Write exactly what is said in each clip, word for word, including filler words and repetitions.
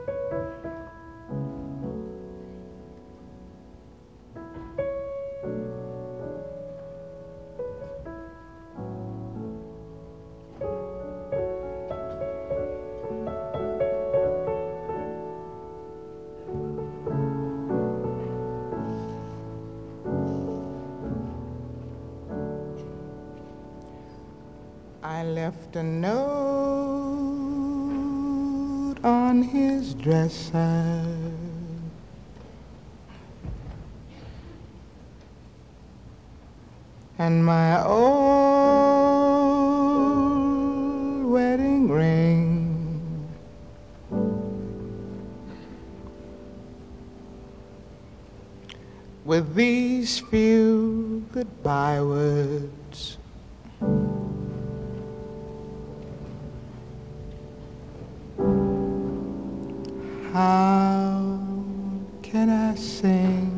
I left a note on his dresser, and my old wedding ring. With these few goodbye words, how can I sing?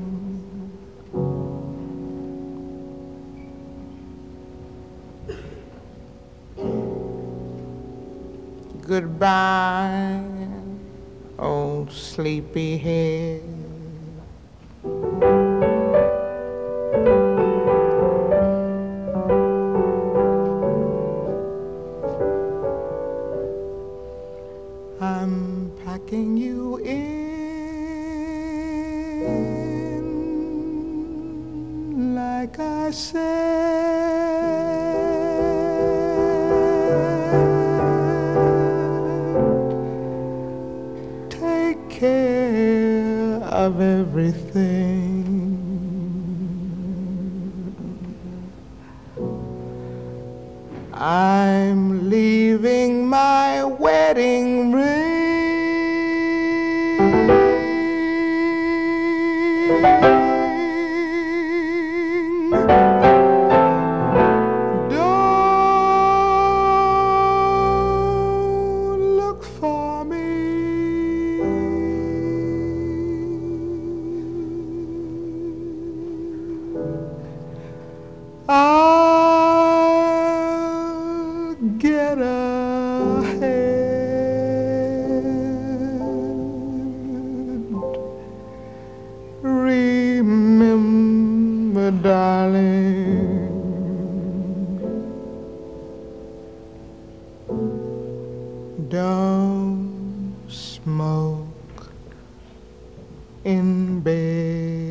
Goodbye, old sleepyhead. I'm packing you in like I said. Take care of everything. I'm leaving my wedding ring. Don't look for me. I'll get ahead. Remember, darling, don't smoke in bed.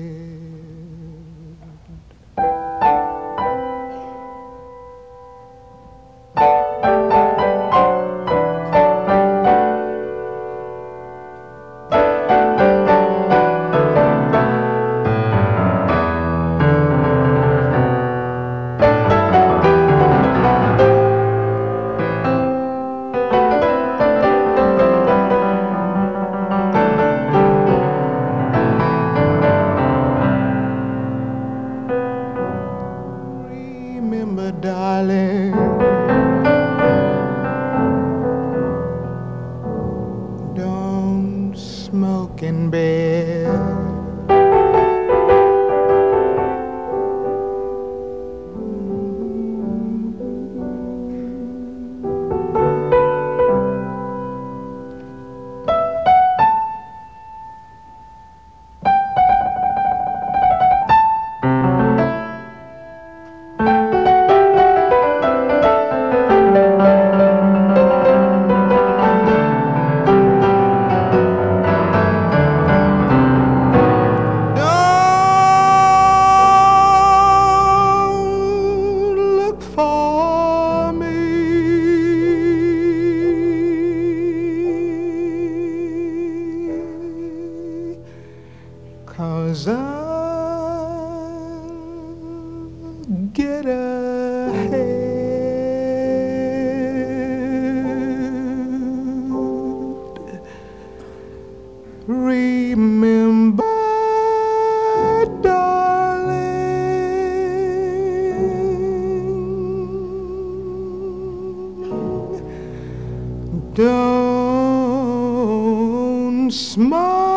Remember, darling, don't smoke in bed. Cause I'll get ahead. Remember, darling, don't smoke